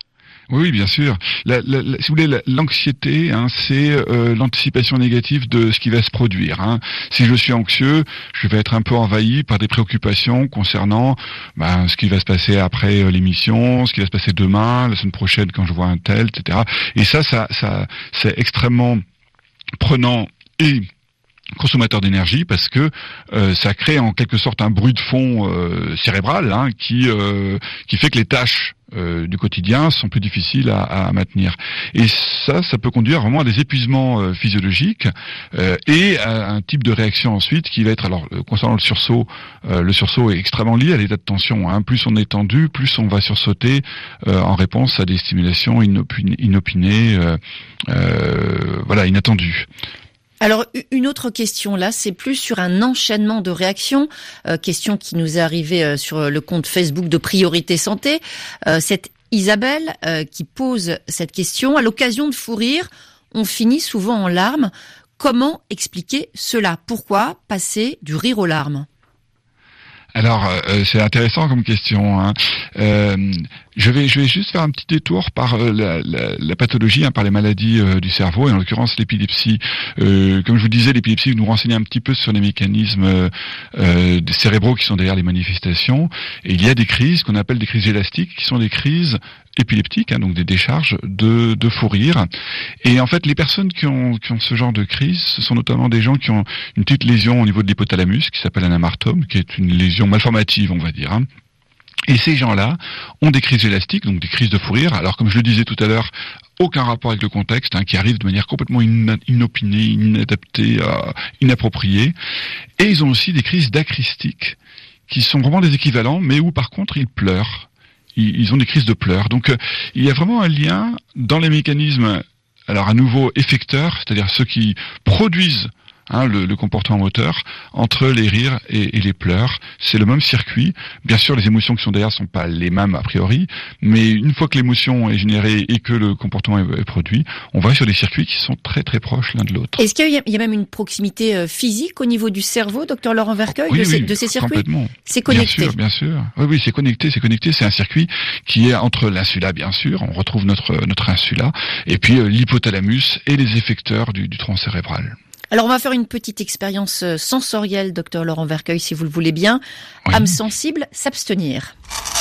Speaker 5: Oui, bien sûr. Si vous voulez, l'anxiété, c'est l'anticipation négative de ce qui va se produire. Si je suis anxieux, je vais être un peu envahi par des préoccupations concernant ce qui va se passer après l'émission, ce qui va se passer demain, la semaine prochaine quand je vois un tel, etc. Et ça c'est extrêmement prenant et consommateur d'énergie parce que ça crée en quelque sorte un bruit de fond cérébral qui fait que les tâches du quotidien sont plus difficiles à maintenir. Et ça peut conduire vraiment à des épuisements physiologiques et à un type de réaction ensuite qui va être, alors concernant le sursaut est extrêmement lié à l'état de tension. Plus on est tendu, plus on va sursauter en réponse à des stimulations inopinées, inattendues.
Speaker 4: Alors, une autre question là, c'est plus sur un enchaînement de réactions, question qui nous est arrivée sur le compte Facebook de Priorité Santé. C'est Isabelle qui pose cette question. À l'occasion de fou rire, on finit souvent en larmes. Comment expliquer cela ? Pourquoi passer du rire aux larmes ?
Speaker 5: Alors, c'est intéressant comme question. Je vais juste faire un petit détour par la pathologie, par les maladies du cerveau, et en l'occurrence l'épilepsie. Comme je vous disais, l'épilepsie nous renseigne un petit peu sur les mécanismes des cérébraux qui sont derrière les manifestations. Et il y a des crises qu'on appelle des crises élastiques, qui sont des crises épileptiques, donc des décharges de fou rire. Et en fait, les personnes qui ont ce genre de crise, ce sont notamment des gens qui ont une petite lésion au niveau de l'hypothalamus, qui s'appelle un amartome, qui est une lésion malformative, on va dire. Et ces gens-là ont des crises élastiques, donc des crises de fou rire. Alors, comme je le disais tout à l'heure, aucun rapport avec le contexte, qui arrive de manière complètement inopinée, inadaptée, inappropriée. Et ils ont aussi des crises d'acristique, qui sont vraiment des équivalents, mais où par contre ils pleurent. Ils ont des crises de pleurs. Donc, il y a vraiment un lien dans les mécanismes, alors à nouveau effecteurs, c'est-à-dire ceux qui produisent le comportement moteur, entre les rires et les pleurs. C'est le même circuit. Bien sûr, les émotions qui sont derrière sont pas les mêmes a priori, mais une fois que l'émotion est générée et que le comportement est produit, on va sur des circuits qui sont très très proches l'un de l'autre.
Speaker 4: Est-ce qu'il y a même une proximité physique au niveau du cerveau, docteur Laurent Vercueil, de ces circuits ?
Speaker 5: Complètement.
Speaker 4: C'est connecté.
Speaker 5: Bien sûr. Oui, c'est connecté. C'est un circuit qui est entre l'insula, bien sûr. On retrouve notre insula, et puis l'hypothalamus et les effecteurs du tronc cérébral.
Speaker 4: Alors, on va faire une petite expérience sensorielle, docteur Laurent Vercueil, si vous le voulez bien. Oui. Âme sensible, s'abstenir.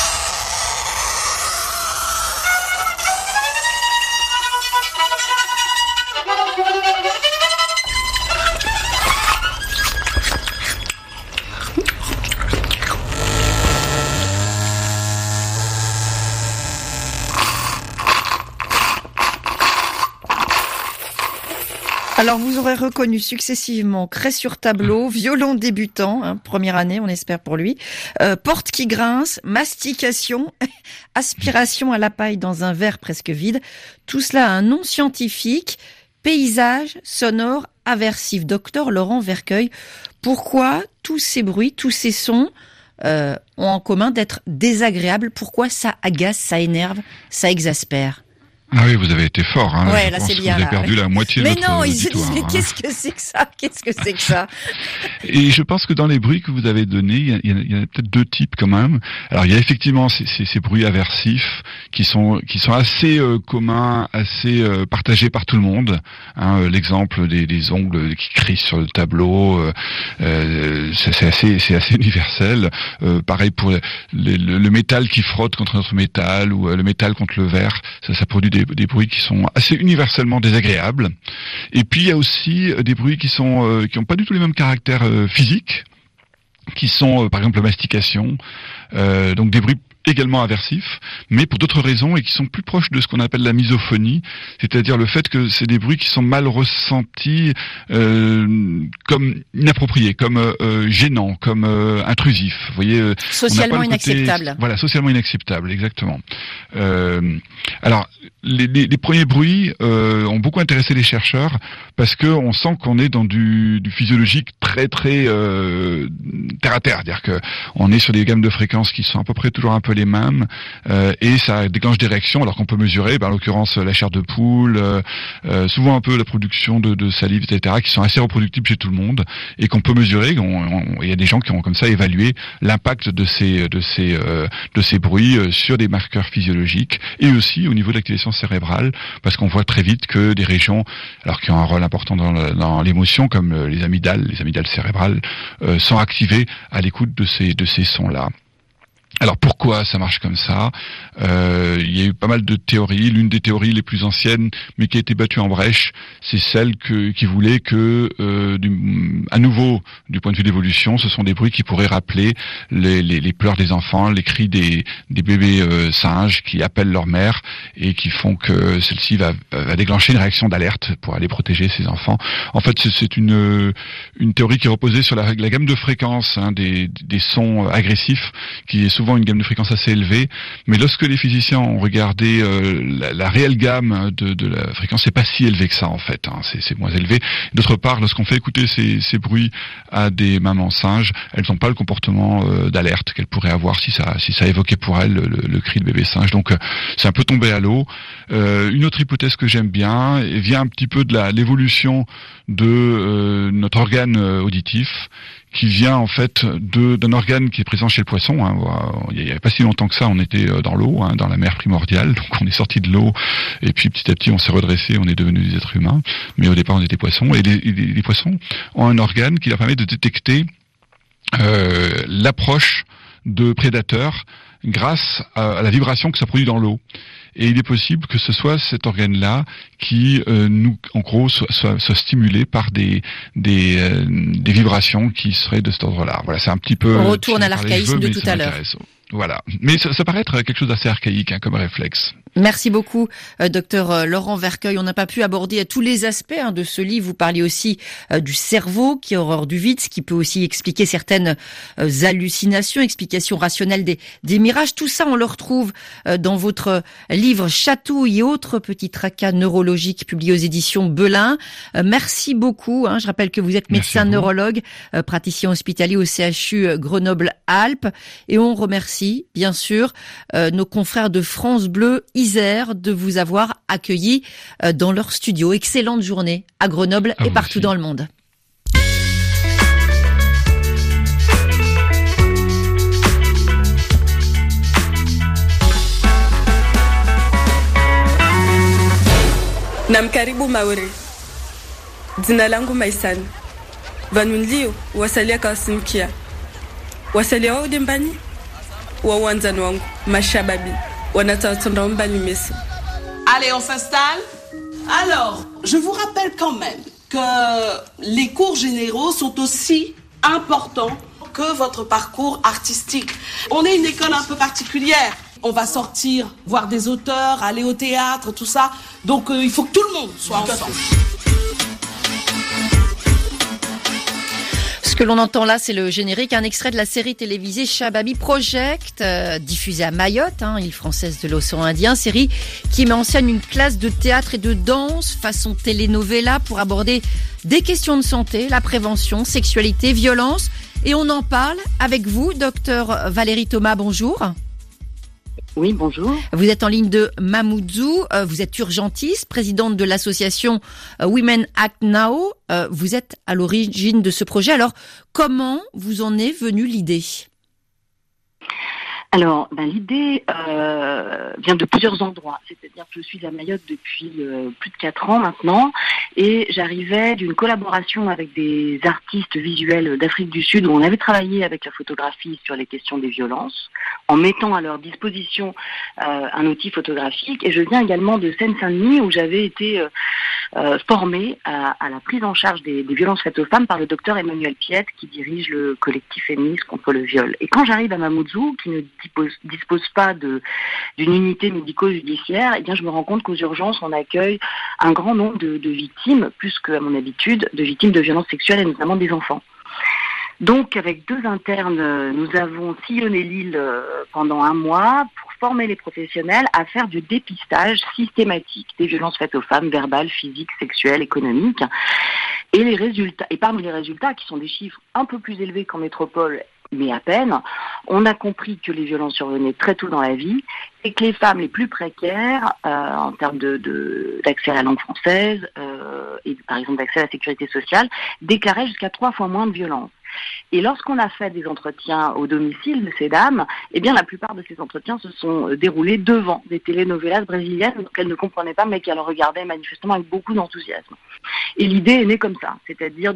Speaker 4: Alors, vous aurez reconnu successivement craie sur tableau, violon débutant, première année, on espère pour lui, porte qui grince, mastication, aspiration à la paille dans un verre presque vide. Tout cela a un nom scientifique, paysage sonore aversif. Docteur Laurent Vercueil, pourquoi tous ces bruits, tous ces sons ont en commun d'être désagréables ? Pourquoi ça agace, ça énerve, ça exaspère ?
Speaker 5: Ah oui, vous avez été fort.
Speaker 4: Ouais, là c'est bien.
Speaker 5: Vous avez perdu la moitié de votre auditoire.
Speaker 4: Mais non, ils se disent, mais qu'est-ce que c'est que ça ? Qu'est-ce que c'est que ça ?
Speaker 5: Et je pense que dans les bruits que vous avez donnés, il y en a peut-être deux types quand même. Alors il y a effectivement ces bruits aversifs qui sont assez communs, assez partagés par tout le monde. L'exemple des ongles qui crient sur le tableau, c'est assez universel. Pareil pour le métal qui frotte contre notre métal, ou le métal contre le verre. Ça produit des bruits qui sont assez universellement désagréables. Et puis il y a aussi des bruits qui ont pas du tout les mêmes caractères physiques, qui sont par exemple la mastication, donc des bruits également aversifs, mais pour d'autres raisons et qui sont plus proches de ce qu'on appelle la misophonie, c'est-à-dire le fait que c'est des bruits qui sont mal ressentis comme inappropriés, comme gênants, comme intrusifs. Vous voyez,
Speaker 4: socialement inacceptable.
Speaker 5: Voilà, socialement inacceptable, exactement. Alors, les premiers bruits ont beaucoup intéressé les chercheurs parce que on sent qu'on est dans du physiologique très très terre à terre, c'est-à-dire que on est sur des gammes de fréquences qui sont à peu près toujours un peu les mêmes, et ça déclenche des réactions alors qu'on peut mesurer, en l'occurrence la chair de poule, souvent un peu la production de salive, etc., qui sont assez reproductibles chez tout le monde et qu'on peut mesurer. Il y a des gens qui ont comme ça évalué l'impact de ces bruits sur des marqueurs physiologiques et aussi au niveau de l'activation cérébrale, parce qu'on voit très vite que des régions, alors qui ont un rôle important dans l'émotion, comme les amygdales cérébrales, sont activées à l'écoute de ces sons-là. Alors pourquoi ça marche comme ça ? Il y a eu pas mal de théories. L'une des théories les plus anciennes, mais qui a été battue en brèche, c'est celle qui voulait que, à nouveau, du point de vue d'évolution, ce sont des bruits qui pourraient rappeler les pleurs des enfants, les cris des bébés singes qui appellent leur mère et qui font que celle-ci va déclencher une réaction d'alerte pour aller protéger ses enfants. En fait, c'est une théorie qui reposait sur la gamme de fréquences des sons agressifs, qui est souvent une gamme de fréquences assez élevée, mais lorsque les physiciens ont regardé la réelle gamme de la fréquence, c'est pas si élevé que ça en fait, c'est moins élevé. D'autre part, lorsqu'on fait écouter ces bruits à des mamans singes, elles n'ont pas le comportement d'alerte qu'elles pourraient avoir si ça évoquait pour elles le cri de bébé singe. Donc c'est un peu tombé à l'eau. Une autre hypothèse que j'aime bien vient un petit peu de l'évolution de notre organe auditif, qui vient en fait d'un organe qui est présent chez le poisson. Il n'y a pas si longtemps que ça, on était dans l'eau, dans la mer primordiale, donc on est sorti de l'eau, et puis petit à petit on s'est redressé, on est devenu des êtres humains, mais au départ on était poissons, et les poissons ont un organe qui leur permet de détecter l'approche de prédateurs grâce à la vibration que ça produit dans l'eau. Et il est possible que ce soit cet organe-là qui, en gros, soit stimulé par des vibrations qui seraient de cet ordre-là. Voilà, c'est un petit peu...
Speaker 4: On retourne à l'archaïsme de tout à l'heure.
Speaker 5: Voilà. Mais ça paraît être quelque chose d'assez archaïque comme réflexe.
Speaker 4: Merci beaucoup, docteur Laurent Vercueil. On n'a pas pu aborder tous les aspects de ce livre. Vous parliez aussi du cerveau qui a horreur du vide, ce qui peut aussi expliquer certaines hallucinations, explications rationnelles des mirages. Tout ça, on le retrouve dans votre livre Chatouille et autres petits tracas neurologiques, publié aux éditions Belin. Merci beaucoup. Je rappelle que vous êtes médecin neurologue, praticien hospitalier au CHU Grenoble-Alpes. Et on remercie, bien sûr, nos confrères de France Bleu Isère de vous avoir accueilli dans leur studio. Excellente journée à Grenoble et partout aussi dans le monde.
Speaker 10: Namkaribu Maure. Jina langu Maisani. Vanunlio wasalia kawasimkia. Wasalia wao dembani wa uwanjani wangu mashababi.
Speaker 11: Allez, on s'installe. Alors, je vous rappelle quand même que les cours généraux sont aussi importants que votre parcours artistique. On est une école un peu particulière. On va sortir, voir des auteurs, aller au théâtre, tout ça. Donc, il faut que tout le monde soit ensemble.
Speaker 4: Ce que l'on entend là, c'est le générique, un extrait de la série télévisée Shababi Project, diffusée à Mayotte, île française de l'océan Indien, série qui met en scène une classe de théâtre et de danse façon telenovela pour aborder des questions de santé, la prévention, sexualité, violence. Et on en parle avec vous, docteur Valérie Thomas, bonjour.
Speaker 12: Oui, bonjour.
Speaker 4: Vous êtes en ligne de Mamoudzou, vous êtes urgentiste, présidente de l'association Women Act Now. Vous êtes à l'origine de ce projet. Alors, comment vous en est venue l'idée ?
Speaker 12: Alors, l'idée vient de plusieurs endroits. C'est-à-dire que je suis à Mayotte depuis plus de 4 ans maintenant, et j'arrivais d'une collaboration avec des artistes visuels d'Afrique du Sud où on avait travaillé avec la photographie sur les questions des violences, en mettant à leur disposition un outil photographique. Et je viens également de Seine-Saint-Denis où j'avais été formée à la prise en charge des violences faites aux femmes par le docteur Emmanuel Piette, qui dirige le collectif féministe contre le viol. Et quand j'arrive à Mamoudzou, qui ne dispose pas d'une unité médico-judiciaire, eh bien je me rends compte qu'aux urgences on accueille un grand nombre de victimes, plus qu'à mon habitude, de victimes de violences sexuelles et notamment des enfants. Donc avec 2 internes, nous avons sillonné l'île pendant 1 mois pour former les professionnels à faire du dépistage systématique des violences faites aux femmes, verbales, physiques, sexuelles, économiques. Et parmi les résultats, qui sont des chiffres un peu plus élevés qu'en métropole, mais à peine. On a compris que les violences survenaient très tôt dans la vie et que les femmes les plus précaires, en termes d'accès à la langue française et par exemple d'accès à la sécurité sociale, déclaraient jusqu'à 3 fois moins de violences. Et lorsqu'on a fait des entretiens au domicile de ces dames, eh bien la plupart de ces entretiens se sont déroulés devant des telenovelas brésiliennes qu'elles ne comprenaient pas mais qu'elles regardaient manifestement avec beaucoup d'enthousiasme. Et l'idée est née comme ça, c'est-à-dire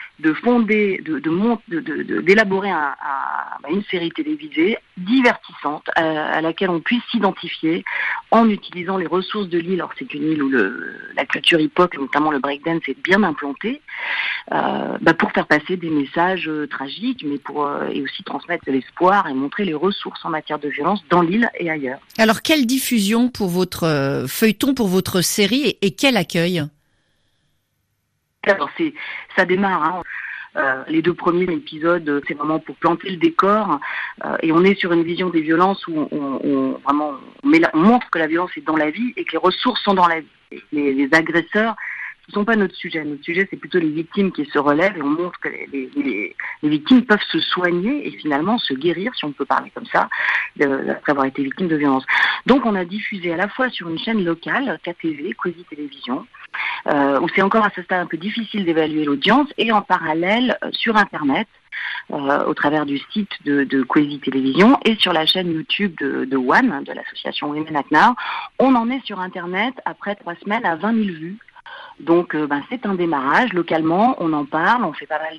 Speaker 12: d'élaborer une série télévisée divertissante à laquelle on puisse s'identifier en utilisant les ressources de l'île. Alors c'est une île où la culture hip-hop et notamment le breakdance est bien implantée, pour faire passer des messages tragiques, mais et aussi transmettre de l'espoir et montrer les ressources en matière de violence dans l'île et ailleurs.
Speaker 4: Alors, quelle diffusion pour votre feuilleton, pour votre série, et quel accueil ?
Speaker 12: Alors, ça démarre, les 2 premiers épisodes, c'est vraiment pour planter le décor, et on est sur une vision des violences où on montre que la violence est dans la vie et que les ressources sont dans la vie. Les agresseurs, ce ne sont pas notre sujet. Notre sujet, c'est plutôt les victimes qui se relèvent et on montre que les victimes peuvent se soigner et finalement se guérir, si on peut parler comme ça, après avoir été victime de violence. Donc on a diffusé à la fois sur une chaîne locale, KTV, Quasi Télévision, où c'est encore à ce stade un peu difficile d'évaluer l'audience, et en parallèle sur Internet, au travers du site de Quasi Télévision et sur la chaîne YouTube de WAN, de l'association Women Act Now. On en est sur Internet après 3 semaines à 20 000 vues. Donc c'est un démarrage. Localement, on en parle, on fait pas mal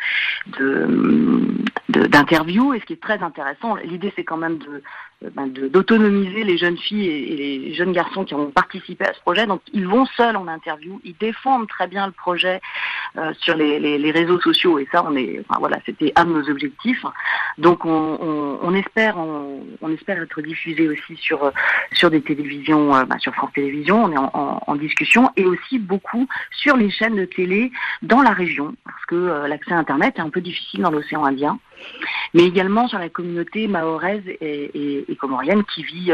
Speaker 12: d'interviews, et ce qui est très intéressant, l'idée c'est quand même d'autonomiser les jeunes filles et les jeunes garçons qui ont participé à ce projet. Donc ils vont seuls en interview, ils défendent très bien le projet sur les réseaux sociaux, et ça c'était un de nos objectifs. Donc on espère être diffusé aussi sur des télévisions, sur France Télévisions, on est en discussion, et aussi beaucoup sur les chaînes de télé dans la région, parce que l'accès à Internet est un peu difficile dans l'océan Indien, mais également sur la communauté mahoraise et comorienne qui vit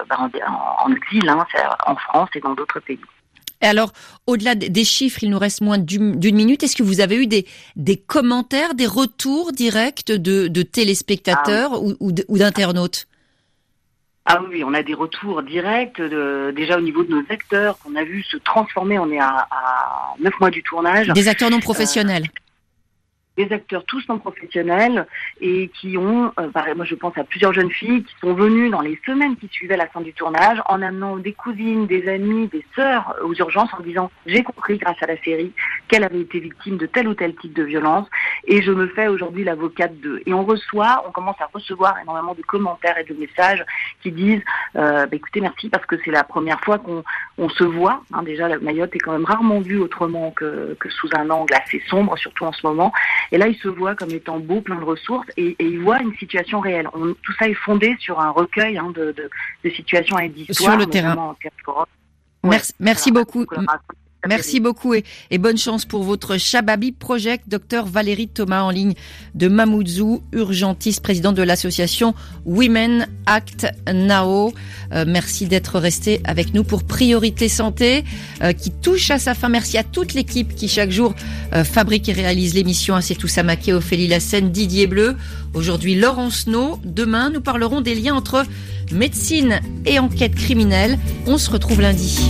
Speaker 12: en exil, en France et dans d'autres pays.
Speaker 4: Et alors, au-delà des chiffres, il nous reste moins d'une minute. Est-ce que vous avez eu des commentaires, des retours directs de téléspectateurs ou d'internautes ?
Speaker 12: Ah oui, on a des retours directs déjà au niveau de nos acteurs qu'on a vu se transformer. On est à 9 mois du tournage.
Speaker 4: Des acteurs non professionnels.
Speaker 12: Des acteurs tous non professionnels et qui ont, moi je pense à plusieurs jeunes filles qui sont venues dans les semaines qui suivaient la fin du tournage en amenant des cousines, des amis, des sœurs aux urgences en disant « J'ai compris grâce à la série qu'elle avait été victime de tel ou tel type de violence et je me fais aujourd'hui l'avocate d'eux ». Et on commence à recevoir énormément de commentaires et de messages qui disent écoutez, merci, parce que c'est la première fois qu'on se voit. Déjà, la Mayotte est quand même rarement vue autrement que sous un angle assez sombre, surtout en ce moment. Et là, il se voit comme étant beau, plein de ressources, et il voit une situation réelle. Tout ça est fondé sur un recueil de situations et d'histoires.
Speaker 4: Sur le terrain. Merci beaucoup. Merci beaucoup et bonne chance pour votre Shababy Project. Docteur Valérie Thomas, en ligne de Mamoudzou, urgentiste, président de l'association Women Act Now. Merci d'être resté avec nous pour Priorité Santé, qui touche à sa fin. Merci à toute l'équipe qui chaque jour fabrique et réalise l'émission. Assetou Samaké, Ophélie Lassène, Didier Bleu. Aujourd'hui, Laurence No. Demain, nous parlerons des liens entre médecine et enquête criminelle. On se retrouve lundi.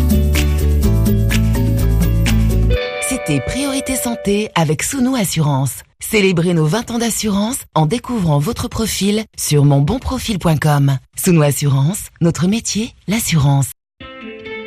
Speaker 1: C'était Priorité Santé avec Sounou Assurance. Célébrez nos 20 ans d'assurance en découvrant votre profil sur monbonprofil.com. Sounou Assurance, notre métier, l'assurance.